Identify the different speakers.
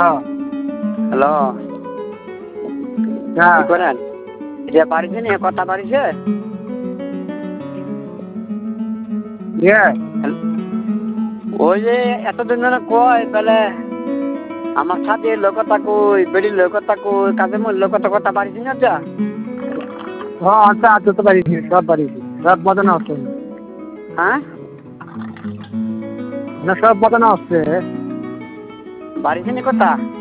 Speaker 1: Hello, কি করেন? যে পারিছে নি কথা পারিছে? ওই যে এতদিন ধরে কয় তাহলে আমার সাথে লোকতা কই, বেড়ির লোকতা কই, কাজে মোর লোকতা কথা পারিছি না যা?
Speaker 2: আচ্ছা আচ্ছা তো পারিছি, সব পারিছি, সব মতন আসছে
Speaker 1: হ্যাঁ,
Speaker 2: না, সব মতন আসছে।
Speaker 1: পারিছে নি কথা?